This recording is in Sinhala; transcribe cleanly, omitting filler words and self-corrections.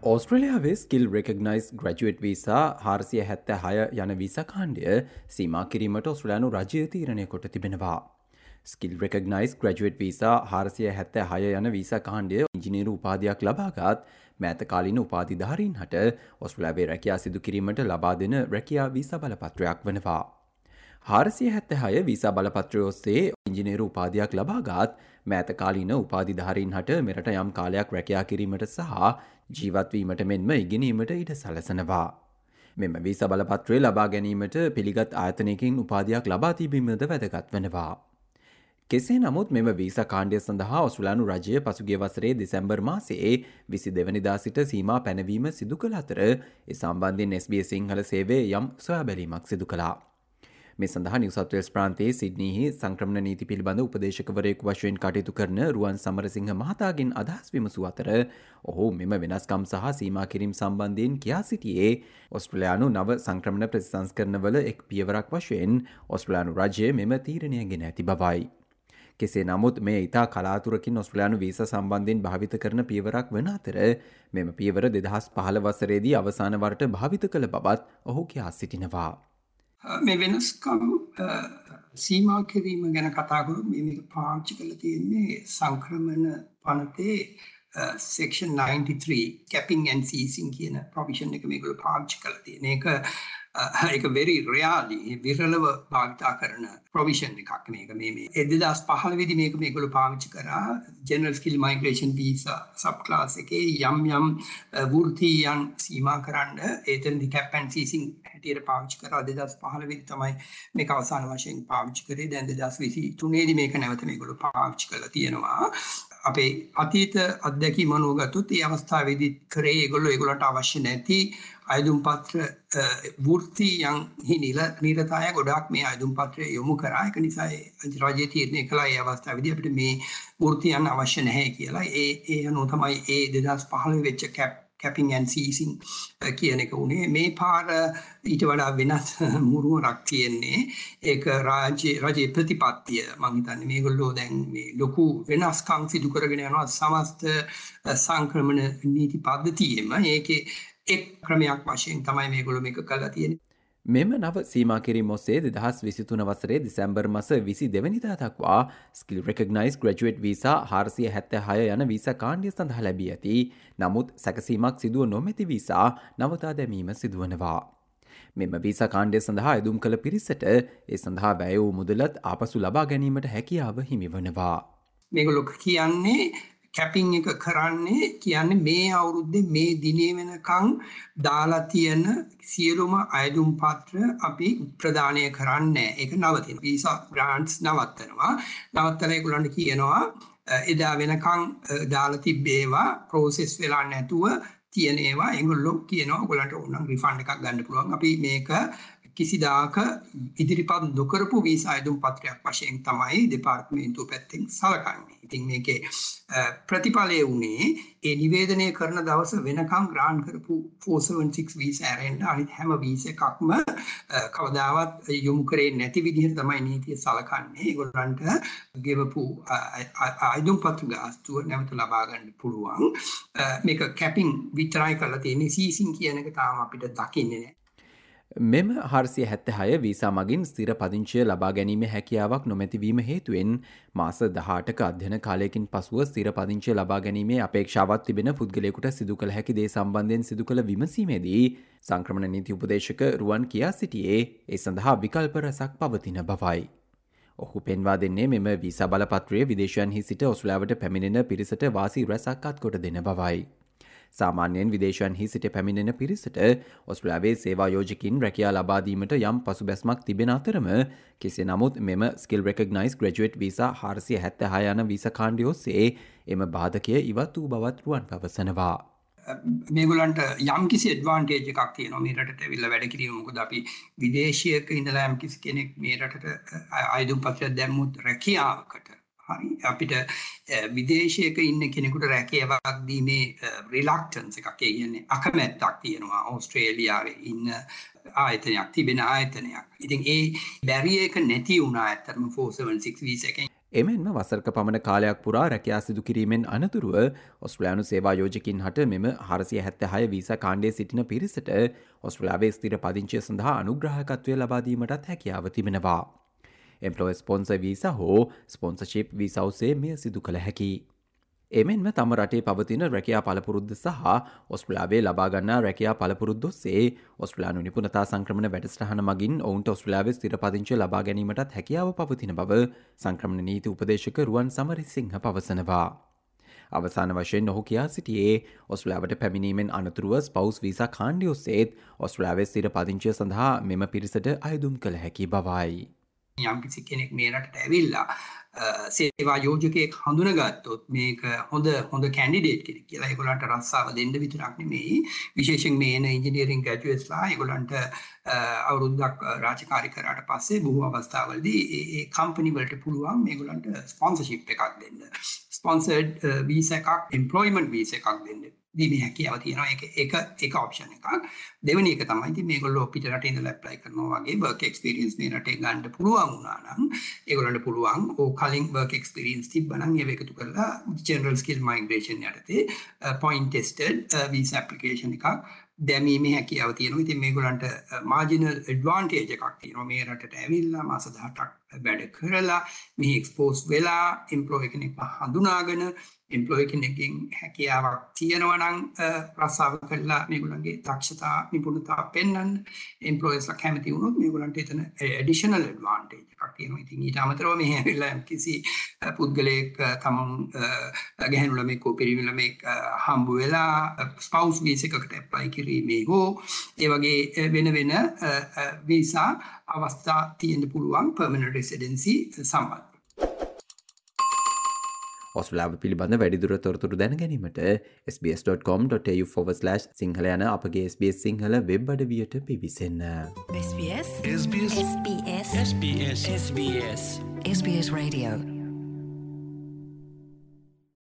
ඕස්ට්‍රේලියාවේ ස්කිල් රෙකග්නයිස් ග්‍රැජුවට් වීසා 476 යන වීසා කාණ්ඩය සීමා කිරීමට ඔස්ට්‍රේලියානු රජය තීරණය කොට තිබෙනවා. ස්කිල් රෙකග්නයිස් ග්‍රැජුවට් වීසා 476 යන වීසා කාණ්ඩය ඉංජිනේරු උපාධියක් ලබාගත් මෑතකාලීන උපාධිධාරීන් හට ඔස්ට්‍රේලියාවේ රැකියා සිදු කිරීමට ලබා දෙන රැකියා වීසා බලපත්‍රයක් වනවා. 476 වීසා බලපත්‍රය ඔස්සේ ඉංජිනේරු උපාධියක් ලබාගත් මෑතකාලීන උපාධිධාරීන් හට මෙරට යම් කාලයක් රැකියා කිරීමට සහ ජීවත්වීමට මෙන්ම ඉගෙනීමට ඉඩ සලසනවා. මෙම වීසා බලපත්‍රය ලබා ගැනීමට පිළිගත් ආයතනයකින් උපාධියක් ලබා තිබීමද වැදගත් වනවා. කෙසේ නමුත් මෙම වීසා කාණ්ඩය සඳහා ඔස්ට්‍රේලියානු රජය පසුගිය වසරේ දෙසැම්බර් මාසයේ 22 වෙනිදා සිට සීමා පැනවීම සිදු කළ අතර ඒ සම්බන්ධයෙන් SBS සිංහල සේවය යම් සොයා බැලීමක් සිදු කළා. මේ සඳහා නිව් සවුත් වේල්ස් ප්‍රාන්තයේ සිඩ්නීහි සංක්‍රමණ නීති පිළිබඳ උපදේශකවරයෙකු වශයෙන් කටයුතු කරන රුවන් සමරසිංහ මහතාගෙන් අදහස් විමසූ අතර ඔහු මෙම වෙනස්කම් සහ සීමා කිරීම සම්බන්ධයෙන් කියා සිටියේ ඔස්ට්‍රේලියානු නව සංක්‍රමණ ප්‍රතිසංස්කරණවල එක් පියවරක් වශයෙන් ඔස්ට්‍රේලියානු රජය මෙම තීරණය ගෙන ඇති බවයි. කෙසේ නමුත් මේ ඉතා කලාතුරකින් ඔස්ට්‍රේලියානු වීසා සම්බන්ධයෙන් භාවිත කරන පියවරක් වන අතර මෙම පියවර 2015 වසරේදී අවසාන වරට භාවිත කළ බවත් ඔහු කියා සිටිනවා. මේ වෙනස්කම් සීමා කිරීම ගැන කතා කරමු. මේක පාවිච්චි කරලා තියෙන්නේ සංක්‍රමණ පනතේ section 93 capping and ceasing කියන provision එක මේගොල්ලෝ පාවිච්චි කරලා තියෙන. ඒක very rarely විරලව භාවිතා කරන provision එකක් මේක. මේ 2015 දී මේගොල්ලෝ පාවිච්චි කරා general skill migration visa sub class එකේ යම් වෘත්තීයන් සීමා කරන්න එතනදී cap and ceasing හැටියට පාවිච්චි කරා. 2015 දී තමයි මේක අවසාන වශයෙන් පාවිච්චි කරේ. දැන් 2023 දී මේක නැවත මේගොල්ලෝ පාවිච්චි කරලා තියෙනවා. අපේ අතීත අත්දැකීම් අනුගතොත් ඒ අවස්ථාවේදී කරේ ඒගොල්ලන්ට අවශ්‍ය නැති අයදුම් පත්‍ර වෘත්තීයන් නිරතය ගොඩාක් මේ අයදුම් පත්‍රය යොමු කරා. ඒක නිසා රජය තීරණය කළා ඒ අවස්ථාවේදී අපිට මේ වෘත්තීයන් අවශ්‍ය නැහැ කියලා. ඒ අනුව තමයි ඒ 2015 වෙච්ච capping and ceasing කියන එක උනේ. මේ පාර ඊට වඩා වෙනස් මුරුවරක් තියෙන්නේ. ඒක රාජ්‍ය ප්‍රතිපත්තිය. මම හිතන්නේ මේගොල්ලෝ දැන් මේ ලොකු වෙනස්කම් සිදු කරගෙන යනවා සමස්ත සංක්‍රමණ නීති පද්ධතියෙම. ඒකේ එක් ක්‍රමයක් වශයෙන් තමයි මේගොල්ලෝ මේක කළා තියෙන්නේ. මෙම නව සීමා කිරීම ඔස්සේ 2023 වසරේ දෙසැම්බර් මාස 22 වෙනිදා දක්වා ස්කිල් රෙකග්නයිස් ග්‍රැජුවේට් වීසා 476 යන වීසා කාණ්ඩය සඳහා ලැබී ඇති. නමුත් සැකසීමක් සිදුව නොමැති වීසා නවතා දැමීම සිදුවනවා. මෙම වීසා කාණ්ඩය සඳහා ඇදුම් කළ පිරිසට ඒ සඳහා වැය වූ මුදලත් ආපසු ලබා ගැනීමට හැකියාව හිමි වනවා. මේගොල්ලෝ කියන්නේ කැපිං එක කරන්නේ කියන්නේ මේ අවුරුද්දේ මේ දිනේ වෙනකන් දාලා තියෙන සියලුම අයදුම් පත්‍ර අපි ප්‍රදානය කරන්නේ. ඒක නවතින. Visa grants නවත්තනවා. නවත්තලා ඒගොල්ලන්ට කියනවා එදා වෙනකන් දාලා තිබ්බේවා ප්‍රොසෙස් වෙලා නැතුව තියෙන ඒවා ඒගොල්ලෝ කියනවා ඔයගොල්ලන්ට ඕනම් රිෆන්ඩ් එකක් ගන්න පුළුවන්. අපි මේක කිසිදාක ඉදිරිපත් නොකරපු වීසා අයදුම් පත්‍රයක් වශයෙන් තමයි දෙපාර්තමේන්තුව පැත්තෙන් සලකන්නේ. ඉතින් මේකේ ප්‍රතිඵලය වුණේ ඒ නිවේදනය කරන දවස වෙනකම් ග්‍රාන්ට් කරපු 476 වීසා ඇරෙන්න අනිත් හැම වීසා එකක්ම කවදාවත් යොමු කරේ නැති විදිහට තමයි නීතිය සලකන්නේ. ඒගොල්ලන්ට ගෙවපු අයදුම් පත්‍ර ගාස්තුව නැවත ලබා ගන්න පුළුවන්. මේක කැපිං විතරයි කරලා තියෙන්නේ. සීසින් කියන එක තාම අපිට දකින්නේ නැහැ. මෙම 476 වීසා මගින් ස්ථිර පදිංචිය ලබා ගැනීමේ හැකියාවක් නොමැතිවීම හේතුවෙන් මාස 18ක අධ්‍යයන කාලයකින් පසුව ස්ථිර පදිංචිය ලබා ගැනීමේ අපේක්ෂාවක් තිබෙන පුද්ගලයෙකුට සිදු කළ හැකි දේ සම්බන්ධයෙන් සිදු කළ විමසීමේදී සංක්‍රමණ නීති උපදේශක රුවන් කියා සිටියේ ඒ සඳහා විකල්ප රැසක් පවතින බවයි. ඔහු පෙන්වා දෙන්නේ මෙම වීසා බලපත්‍රය විදේශයන්හි සිට ඔස්ට්‍රේලියාවට පැමිණෙන පිරිසට වාසි රැසක් අත්කොට දෙන බවයි. සාමාන්‍යයෙන් විදේශයන්හි සිට පැමිණෙන පිරිසට ඔස්ට්‍රේලියාවේ සේවා යෝජකින් රැකියා ලබා දීමට යම් පසුබැස්මක් තිබෙන අතරම කෙසේ නමුත් මෙම ස්කිල් රෙකග්නයිස් ග්‍රැජුවේට් වීසා 476 යන වීසා කාණ්ඩය ඔස්සේ එම බාධකය ඉවත් වූ බවත් රුවන් පවසනවා. මේගොල්ලන්ට යම් කිසි ඇඩ්වාන්ටේජ් එකක් තියෙනවා මේ රටට ඇවිල්ලා වැඩ කිරීම. මොකද අපි විදේශීයක ඉඳලා යම් කිසි කෙනෙක් මේ රටට අයදුම් පත්‍රයක් දැම්මුත් රැකියාවකට හරි අපිට විදේශයක ඉන්න කෙනෙකුට රැකියාවක් දීමේ රිලක්ටන්ස් එකක් කියන්නේ අකමැත්තක් තියෙනවා ඕස්ට්‍රේලියාවේ ඉන්න ආයතනයක් තිබෙන ආයතනයක්. ඉතින් ඒ බැරියර් එක නැති වුණා ඇත්තටම 476 වීසා එකෙන්. එමෙන්ම වසරක පමණ කාලයක් පුරා රැකියා සිදු කිරීමෙන් අනතුරුව ඔස්ට්‍රේලියානු සේවා යෝජකින් හට මෙම 476 වීසා කාණ්ඩයේ සිටින පිරිසට ඔස්ට්‍රේලියාවේ ස්ථිර පදිංචිය සඳහා අනුග්‍රාහකත්වය ලබා දීමටත් හැකියාව තිබෙනවා. එම්ප්ලොයර් ස්පොන්සර් වීසා හෝ ස්පොන්සර්ෂිප් වීසා ඔස්සේ මෙය සිදු කළ හැකියි. එමෙන්ම තම රටේ පවතින රැකියා පළපුරුද්ද සහ ඔස්ට්‍රේලියාවේ ලබා ගන්නා රැකියා පළපුරුද්ද ඔස්සේ ඔස්ට්‍රේලියානු නිපුණතා සංක්‍රමණ වැඩසටහන මගින් ඔවුන්ට ඔස්ට්‍රේලියාවේ ස්ථිර පදිංචිය ලබා ගැනීමටත් හැකියාව පවතින බව සංක්‍රමණ නීති උපදේශක රුවන් සමරසිංහ පවසනවා. අවසාන වශයෙන් ඔහු කියා සිටියේ ඔස්ට්‍රේලියාවට පැමිණීමෙන් අනතුරුව ස්පවුස් වීසා කාණ්ඩය ඔස්සේත් ඔස්ට්‍රේලියාවේ ස්ථිර පදිංචිය සඳහා මෙම පිරිසට අයදුම් කළ හැකි බවයි. යම්කිසි කෙනෙක් මේ රටට ඇවිල්ලා සේවා යෝජකයෙක් හඳුනගත්තොත් මේක හොඳ කැන්ඩිඩේට් කෙනෙක් කියලා ඒගොල්ලන්ට රස්සාව දෙන්න විතරක් නෙමෙයි විශේෂයෙන් මේ එන ඉංජිනේරින් ග්‍රැජුවේට්ස්ලා ඒගොල්ලන්ට අවුරුද්දක් රාජකාරී කරාට පස්සේ බොහෝ අවස්ථාවලදී ඒ කම්පැනි වලට පුළුවන් මේගොල්ලන්ට ස්පොන්සර්ෂිප් එකක් දෙන්න. ස්පොන්සර්ඩ් වීසා එකක් එම්ප්ලොයිමන්ට් වීසා එකක් දෙන්න. දීමේ හැකියාව තියෙනවා ඒක ඔප්ෂන් එකක්. දෙවෙනි එක තමයි ඉතින් මේගොල්ලෝ පිට රටේ ඉඳලා ඇප්ලයි කරනවා වගේ වර්ක් එක්ස්පීරියන්ස් මේ රටේ ගන්න පුළුවන් වුණා නම් ඒගොල්ලන්ට පුළුවන් ඕ කලින් වර්ක් එක්ස්පීරියන්ස් තිබ්බනම් ඒව එකතු කරලා ජෙනරල් ස්කිල් මයිග්‍රේෂන් යටතේ පොයින්ට් ටෙස්ටඩ් වීසා ඇප්ලිකේෂන් එකක් දැමීමේ හැකියාව තියෙනවා. ඉතින් මේගොල්ලන්ට මාජිනල් ඇඩ්වාන්ටේජ් එකක් තියෙනවා. මේ රටට ඇවිල්ලා මාස 18ක් වැඩ කරලා මෙහි එක්ස්පෝස් වෙලා එම්ප්ලොයි කෙනෙක් හඳුනාගෙන එම්ප්ලොයි කෙනෙක්ගෙන් හැකියාවක් තියෙනවා නම් රස්සාව කරලා මේගොල්ලන්ගේ දක්ෂතා නිපුණතා පෙන්වන්න එම්ප්ලොයර්ස්ලා කැමති වුණොත් මේගොල්ලන්ට එතන ඇඩිෂනල් ඇඩ්වාන්ටේජ් එකක් තියෙනවා. ඉතින් ඊට අමතරව මෙහි ඇවිල්ලා කිසි පුද්ගලයෙක් තමන් ගැහැණු ළමෙක් හෝ පිරිමි ළමෙක් හම්බ වෙලා ස්පවුස් වීසා එකකට ඇප්ලයි කිරීමේ හෝ ඒ වගේ වෙන වීසා අවස්ථා තියෙන්න පුළුවන් පර්මනන්ට් රෙසිඩෙන්සි සම්බන්ධ. ඔස්ට්‍රේලියාව පිළිබඳ වැඩිදුර තොරතුරු දැන ගැනීමට sbs.com.au/සිංහල යන අපගේ SBS සිංහල වෙබ් අඩවියට පිවිසෙන්න. SBS SBS SBS SBS SBS Radio